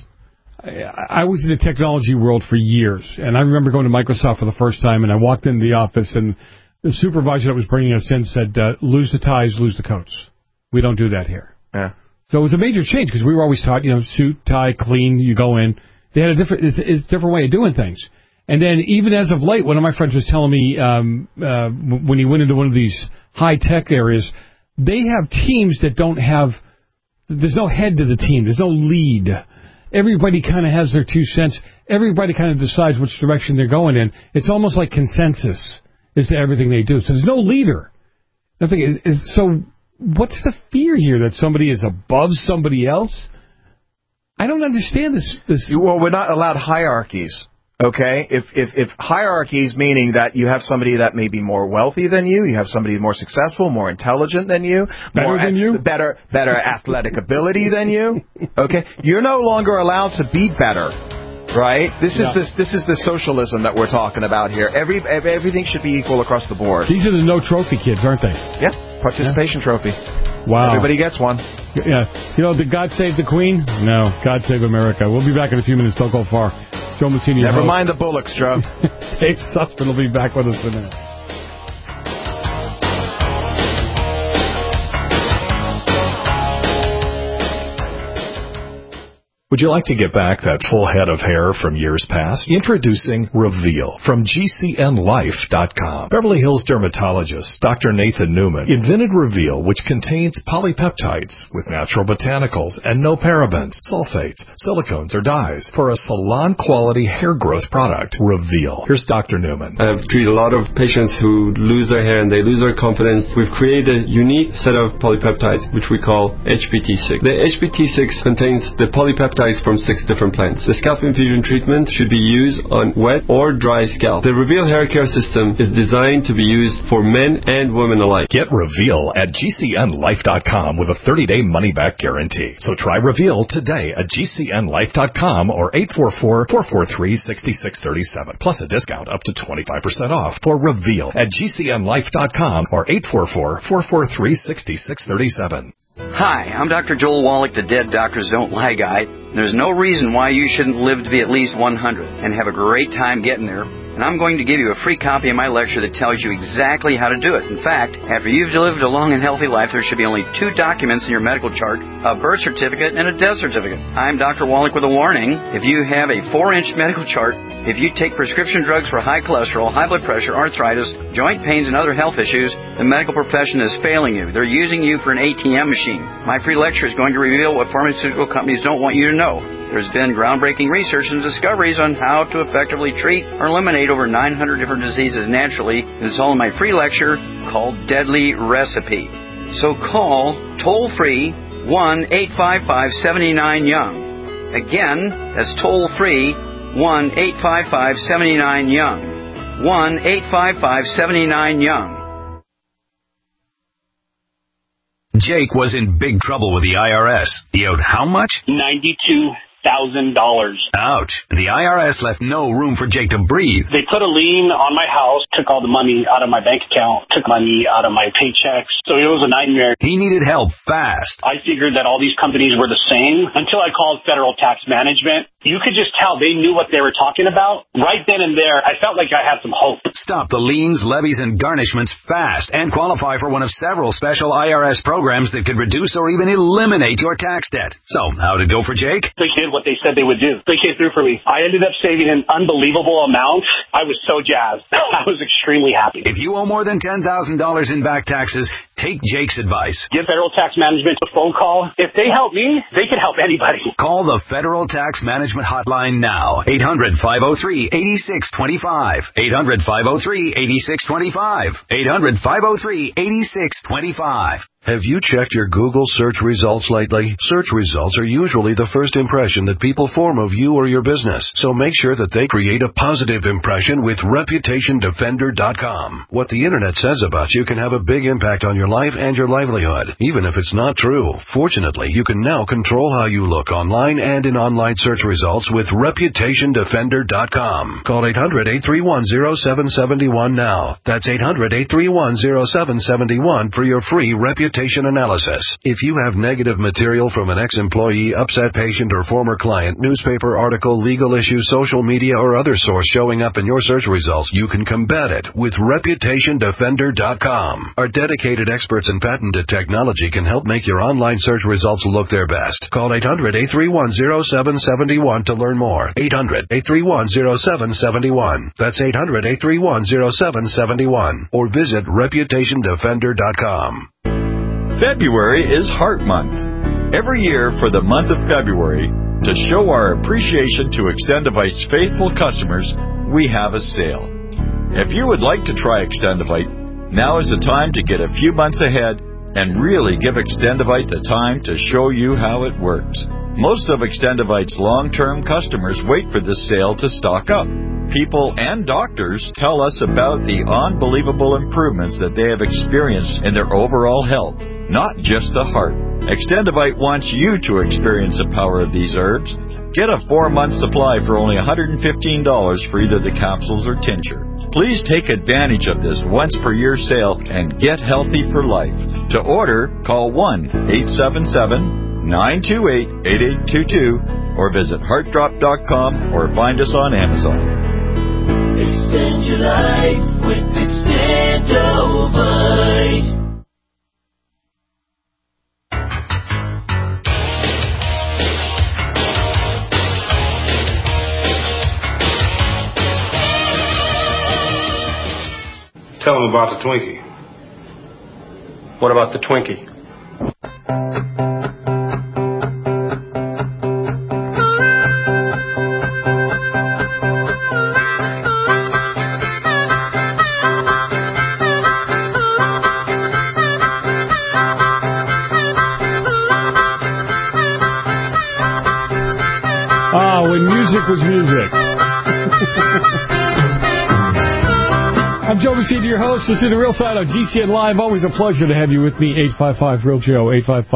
I was in the technology world for years, and I remember going to Microsoft for the first time, and I walked into the office, and the supervisor that was bringing us in said, lose the ties, lose the coats. We don't do that here. Yeah. So it was a major change, because we were always taught, suit, tie, clean, you go in. They had it's a different way of doing things. And then even as of late, one of my friends was telling me when he went into one of these high-tech areas, they have teams that don't have, there's no head to the team, there's no lead. Everybody kind of has their 2 cents. Everybody kind of decides which direction they're going in. It's almost like consensus is to everything they do. So there's no leader. So what's the fear here, that somebody is above somebody else? I don't understand this. Well, we're not allowed hierarchies. Okay, if hierarchies, meaning that you have somebody that may be more wealthy than you have somebody more successful, more intelligent than you, better athletic ability than you. Okay, you're no longer allowed to be better, right? This is the socialism that we're talking about here. Everything should be equal across the board. These are the no trophy kids, aren't they? Yeah, participation trophy. Wow. Everybody gets one. Yeah. Did God save the Queen? No. God save America. We'll be back in a few minutes. Don't go far. Joe Massini. Never mind the bullocks, Joe. Dave Sussman will be back with us in a minute. Would you like to get back that full head of hair from years past? Introducing Reveal from GCNLife.com. Beverly Hills dermatologist Dr. Nathan Newman invented Reveal, which contains polypeptides with natural botanicals and no parabens, sulfates, silicones, or dyes for a salon-quality hair growth product. Reveal. Here's Dr. Newman. I've treated a lot of patients who lose their hair and they lose their confidence. We've created a unique set of polypeptides, which we call HPT6. The HPT6 contains the polypeptides from 6 different plants. The scalp infusion treatment should be used on wet or dry scalp. The Reveal hair care system is designed to be used for men and women alike. Get Reveal at GCNLife.com with a 30-day money-back guarantee. So try Reveal today at GCNLife.com or 844-443-6637. Plus a discount up to 25% off for Reveal at GCNLife.com or 844-443-6637. Hi, I'm Dr. Joel Wallach, the Dead Doctors Don't Lie guy. There's no reason why you shouldn't live to be at least 100 and have a great time getting there. And I'm going to give you a free copy of my lecture that tells you exactly how to do it. In fact, after you've lived a long and healthy life, there should be only 2 documents in your medical chart, a birth certificate and a death certificate. I'm Dr. Wallach with a warning. If you have a 4-inch medical chart, if you take prescription drugs for high cholesterol, high blood pressure, arthritis, joint pains, and other health issues, the medical profession is failing you. They're using you for an ATM machine. My free lecture is going to reveal what pharmaceutical companies don't want you to know. There's been groundbreaking research and discoveries on how to effectively treat or eliminate over 900 different diseases naturally. It's all in my free lecture called Deadly Recipe. So call toll-free 1-855-79-YOUNG. Again, that's toll-free 1-855-79-YOUNG. 1-855-79-YOUNG. Jake was in big trouble with the IRS. He owed how much? $92,000. Ouch. The IRS left no room for Jake to breathe. They put a lien on my house, took all the money out of my bank account, took money out of my paychecks. So it was a nightmare. He needed help fast. I figured that all these companies were the same until I called Federal Tax Management. You could just tell they knew what they were talking about. Right then and there, I felt like I had some hope. Stop the liens, levies, and garnishments fast and qualify for one of several special IRS programs that could reduce or even eliminate your tax debt. So, how'd it go for Jake? They did what they said they would do. They came through for me. I ended up saving an unbelievable amount. I was so jazzed. I was extremely happy. If you owe more than $10,000 in back taxes, take Jake's advice. Give Federal Tax Management a phone call. If they help me, they can help anybody. Call the Federal Tax Management hotline now. 800-503-8625. 800-503-8625. 800-503-8625. Have you checked your Google search results lately? Search results are usually the first impression that people form of you or your business, so make sure that they create a positive impression with ReputationDefender.com. What the Internet says about you can have a big impact on your life and your livelihood, even if it's not true. Fortunately, you can now control how you look online and in online search results with ReputationDefender.com. Call 800-831-0771 now. That's 800-831-0771 for your free reputation analysis. If you have negative material from an ex-employee, upset patient, or former client, newspaper article, legal issue, social media, or other source showing up in your search results, you can combat it with ReputationDefender.com. Our dedicated experts in patented technology can help make your online search results look their best. Call 800-831-0771 to learn more. 800-831-0771. That's 800-831-0771. Or visit ReputationDefender.com. February is Heart Month. Every year for the month of February, to show our appreciation to Extendivite's faithful customers, we have a sale. If you would like to try Extendivite, now is the time to get a few months ahead and really give Extendivite the time to show you how it works. Most of Extendivite's long-term customers wait for this sale to stock up. People and doctors tell us about the unbelievable improvements that they have experienced in their overall health, not just the heart. Extendivite wants you to experience the power of these herbs. Get a 4-month supply for only $115 for either the capsules or tincture. Please take advantage of this once-per-year sale and get healthy for life. To order, call 1-877-928-8822 or visit heartdrop.com or find us on Amazon. Extend your life with Extendovite. Tell them about the Twinkie. What about the Twinkie? When music was music. I'm Joe Messina, your host. This is The Real Side on GCN Live. Always a pleasure to have you with me. 855-REAL-JOE,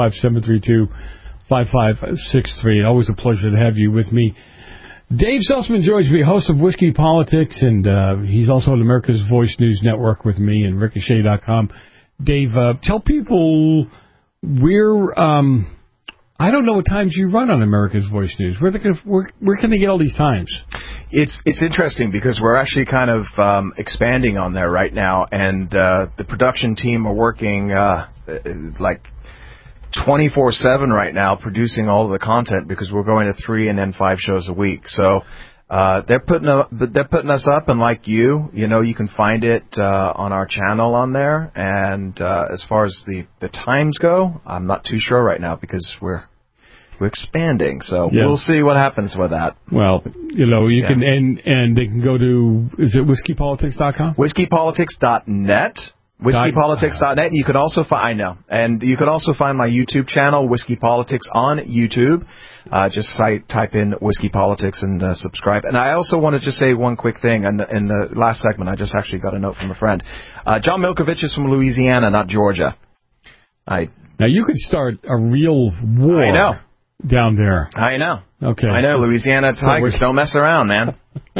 855-732-5563. Always a pleasure to have you with me. Dave Sussman joins me, host of Whiskey Politics, and he's also on America's Voice News Network with me and Ricochet.com. Dave, tell people where... I don't know what times you run on America's Voice News. Where can they get all these times? It's interesting because we're actually kind of expanding on there right now, and the production team are working like 24/7 right now, producing all of the content because we're going to 3 and then 5 shows a week. So they're putting us up, and like you can find it on our channel on there. And as far as the times go, I'm not too sure right now because we're expanding, so We'll see what happens with that. Well, you can, and they can go to, is it whiskeypolitics.com? Whiskeypolitics.net. Whiskeypolitics.net. You could also find, and you could also find my YouTube channel, Whiskey Politics, on YouTube. Just type in Whiskey Politics and subscribe. And I also want to just say one quick thing. In the last segment, I just actually got a note from a friend. John Milkovich is from Louisiana, not Georgia. Now, you could start a real war I know. down there. I know. Okay. I know. Louisiana Tigers don't mess around, man.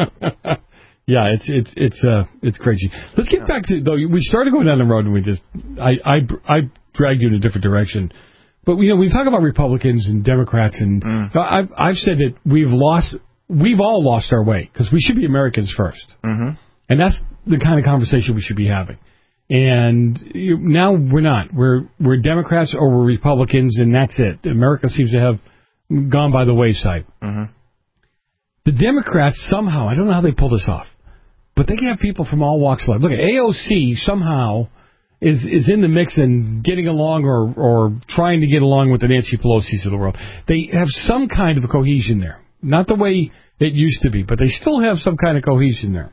Yeah, it's crazy. Let's get back to, though, we started going down the road and we just, I dragged you in a different direction. But, we talk about Republicans and Democrats, and I've said that we've all lost our way, because we should be Americans first. Mm-hmm. And that's the kind of conversation we should be having. And now we're not. We're Democrats or we're Republicans, and that's it. America seems to have gone by the wayside. Mm-hmm. The Democrats somehow, I don't know how they pull this off, but they have people from all walks of life. Look, AOC somehow is in the mix and getting along or trying to get along with the Nancy Pelosi's of the world. They have some kind of cohesion there. Not the way it used to be, but they still have some kind of cohesion there.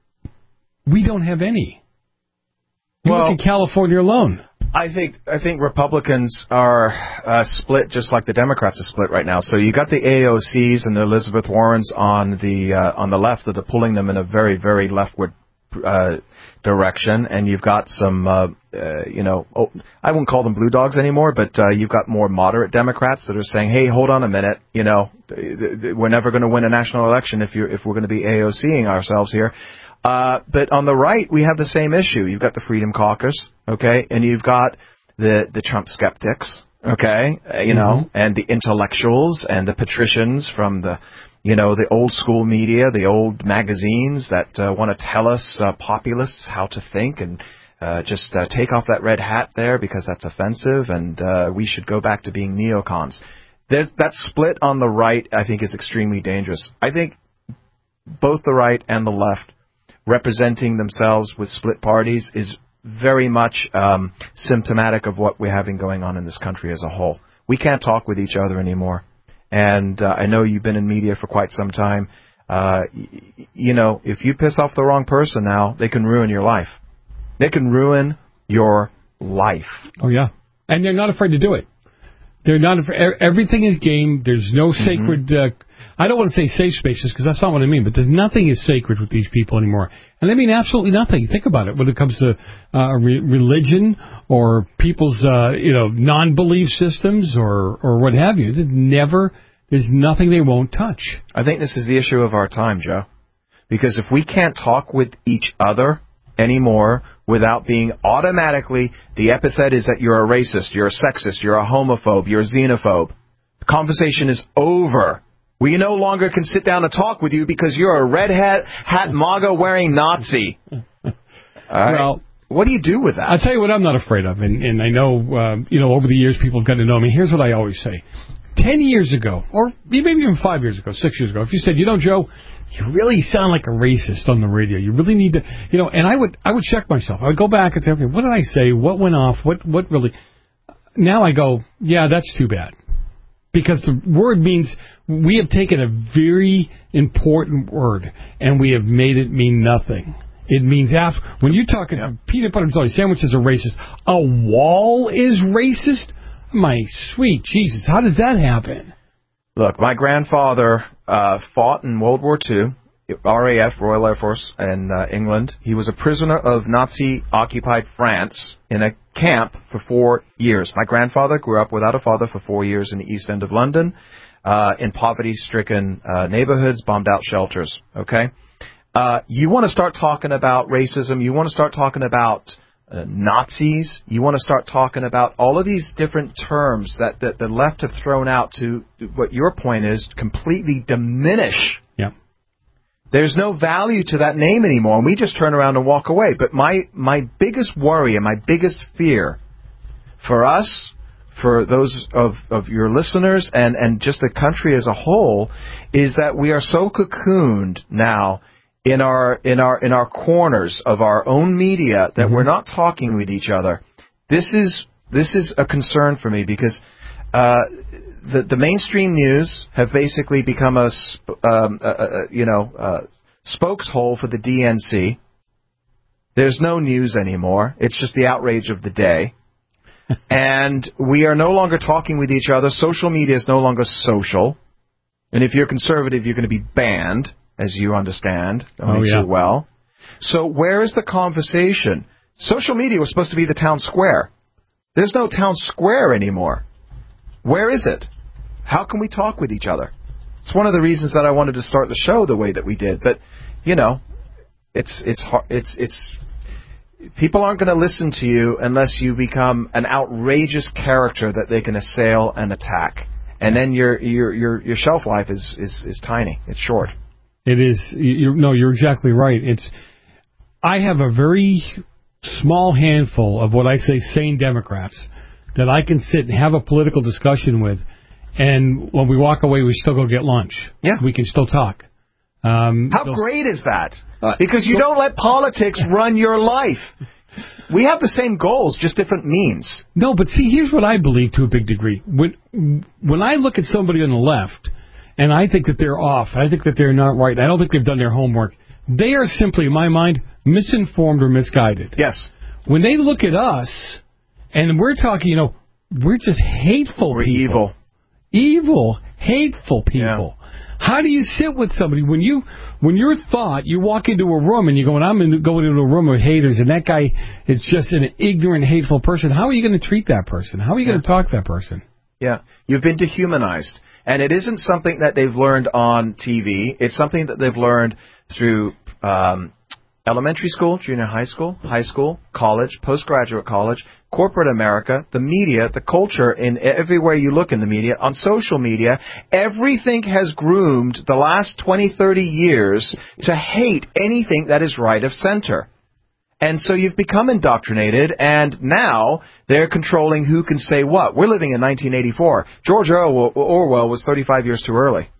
We don't have any. Look at California alone. I think Republicans are split just like the Democrats are split right now. So you got the AOCs and the Elizabeth Warrens on the left that are pulling them in a very, very leftward direction, and you've got some, I won't call them blue dogs anymore, but you've got more moderate Democrats that are saying, hey, hold on a minute, we're never going to win a national election if we're going to be AOCing ourselves here. But on the right, we have the same issue. You've got the Freedom Caucus, okay, and you've got the Trump skeptics, okay, and the intellectuals and the patricians from the old school media, the old magazines that want to tell us populists how to think and just take off that red hat there because that's offensive, and we should go back to being neocons. That split on the right, I think, is extremely dangerous. I think both the right and the left representing themselves with split parties is very much symptomatic of what we're having going on in this country as a whole. We can't talk with each other anymore. And I know you've been in media for quite some time. If you piss off the wrong person now, they can ruin your life. They can ruin your life. Oh, yeah. And they're not afraid to do it. They're not afraid. Everything is game. There's no sacred... I don't want to say safe spaces, because that's not what I mean, but there's nothing is sacred with these people anymore. And I mean absolutely nothing. Think about it. When it comes to religion or people's, non-belief systems or what have you, there's nothing they won't touch. I think this is the issue of our time, Joe. Because if we can't talk with each other anymore without being automatically, the epithet is that you're a racist, you're a sexist, you're a homophobe, you're a xenophobe. The conversation is over. We no longer can sit down and talk with you because you're a red hat MAGA-wearing Nazi. All right. Well, what do you do with that? I'll tell you what I'm not afraid of, and I know, over the years people have gotten to know me. Here's what I always say. 10 years ago, or maybe even 5 years ago, 6 years ago, if you said, Joe, you really sound like a racist on the radio. You really need to, and I would check myself. I would go back and say, okay, what did I say? What went off? What really? Now I go, yeah, that's too bad. Because the word means we have taken a very important word and we have made it mean nothing. It means when you're talking peanut butter and jelly sandwiches are racist, a wall is racist? My sweet Jesus, how does that happen? Look, my grandfather fought in World War II, RAF, Royal Air Force, in England. He was a prisoner of Nazi-occupied France in a camp for 4 years. My grandfather grew up without a father for 4 years in the East End of London, in poverty-stricken neighborhoods, bombed-out shelters, okay? You want to start talking about racism, you want to start talking about Nazis, you want to start talking about all of these different terms that the left have thrown out to, what your point is, completely diminish. Yeah. There's no value to that name anymore, and we just turn around and walk away. But my biggest worry and my biggest fear for us, for those of your listeners and just the country as a whole, is that we are so cocooned now in our corners of our own media that we're not talking with each other. This is a concern for me because the mainstream news have basically become a spokeshole for the DNC. There's no news anymore. It's just the outrage of the day. And we are no longer talking with each other. Social media is no longer social. And if you're conservative, you're going to be banned, as you understand too well. So where is the conversation? Social media was supposed to be the town square. There's no town square anymore. Where is it? How can we talk with each other? It's one of the reasons that I wanted to start the show the way that we did. But, you know, it's people aren't going to listen to you unless you become an outrageous character that they can assail and attack. And then your shelf life is tiny. It's short. It is. You're exactly right. I have a very small handful of what I say sane Democrats that I can sit and have a political discussion with, and when we walk away, we still go get lunch. Yeah. We can still talk. How great is that? Because you don't let politics run your life. We have the same goals, just different means. No, but see, here's what I believe to a big degree. When I look at somebody on the left, and I think that they're off, I think that they're not right, I don't think they've done their homework, they are simply, in my mind, misinformed or misguided. Yes. When they look at us, and we're talking, we're just hateful people. Evil, hateful people. Yeah. How do you sit with somebody when you're thought, you walk into a room and you go, I'm going into a room with haters, and that guy is just an ignorant, hateful person. How are you going to treat that person? How are you going to talk to that person? Yeah, you've been dehumanized. And it isn't something that they've learned on TV. It's something that they've learned through elementary school, junior high school, college, postgraduate college, corporate America, the media, the culture, in everywhere you look in the media, on social media. Everything has groomed the last 20, 30 years to hate anything that is right of center. And so you've become indoctrinated, and now they're controlling who can say what. We're living in 1984. George Orwell was 35 years too early.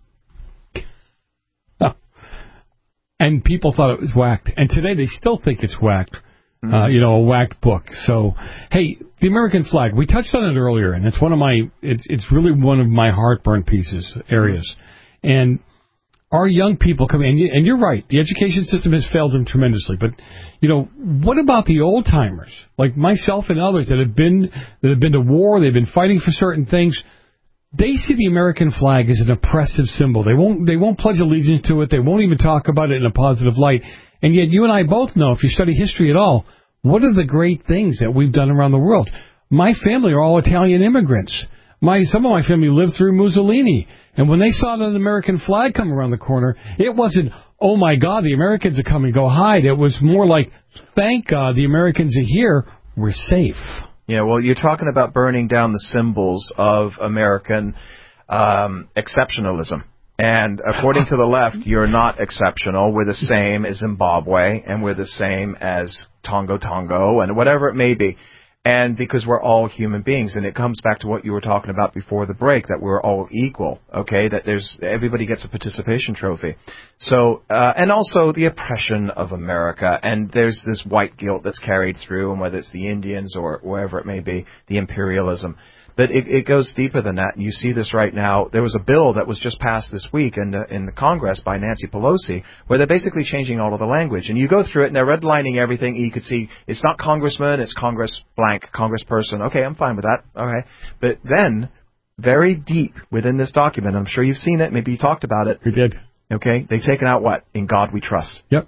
And people thought it was whacked. And today they still think it's whacked. A whacked book. So, hey, the American flag, we touched on it earlier, and it's it's really one of my heartburn areas. And our young people come in, and you're right, the education system has failed them tremendously. But, what about the old timers, like myself and others that have been to war, they've been fighting for certain things? They see the American flag as an oppressive symbol. They won't pledge allegiance to it. They won't even talk about it in a positive light. And yet you and I both know, if you study history at all, what are the great things that we've done around the world? My family are all Italian immigrants. Some of my family lived through Mussolini. And when they saw the American flag come around the corner, it wasn't, oh my God, the Americans are coming, go hide. It was more like, thank God the Americans are here, we're safe. Yeah, well, you're talking about burning down the symbols of American exceptionalism. And according to the left, you're not exceptional. We're the same as Zimbabwe, and we're the same as Tongo and whatever it may be. And because we're all human beings, and it comes back to what you were talking about before the break, that we're all equal, okay, that everybody gets a participation trophy. So, and also the oppression of America, and there's this white guilt that's carried through, and whether it's the Indians or wherever it may be, the imperialism. But it goes deeper than that, and you see this right now. There was a bill that was just passed this week in the Congress by Nancy Pelosi, where they're basically changing all of the language. And you go through it, and they're redlining everything. You could see it's not congressman, it's Congress blank, congressperson. Okay, I'm fine with that. Okay. But then, very deep within this document, I'm sure you've seen it, maybe you talked about it. We did. Okay, they've taken out what? In God we trust. Yep.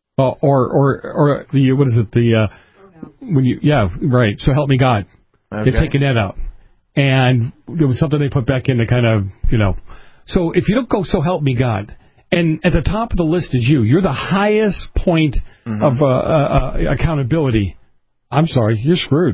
Or the, what is it, right, so help me God. Okay. They've taken that out. And there was something they put back in to kind of, So if you don't go, so help me God, and at the top of the list is you're the highest point of accountability. I'm sorry, you're screwed.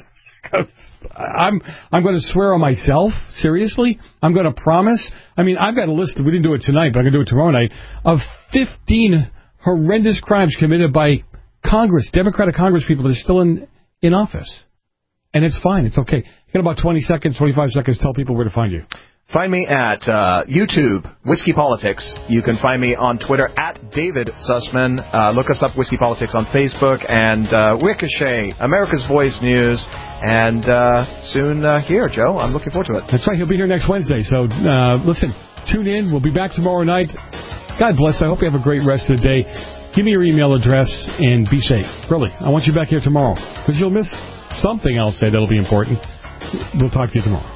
I'm going to swear on myself, seriously. I'm going to promise. I mean, I've got a list, we didn't do it tonight, but I'm going to do it tomorrow night, of 15 horrendous crimes committed by Democratic Congress people that are still in office. And it's fine. It's okay. You got about 20 seconds, 25 seconds. Tell people where to find you. Find me at YouTube, Whiskey Politics. You can find me on Twitter at David Sussman. Look us up, Whiskey Politics, on Facebook. And Ricochet, America's Voice News. And soon here, Joe. I'm looking forward to it. That's right. He'll be here next Wednesday. So listen, tune in. We'll be back tomorrow night. God bless. I hope you have a great rest of the day. Give me your email address and be safe. Really. I want you back here tomorrow because you'll miss something I'll say that'll be important. We'll talk to you tomorrow.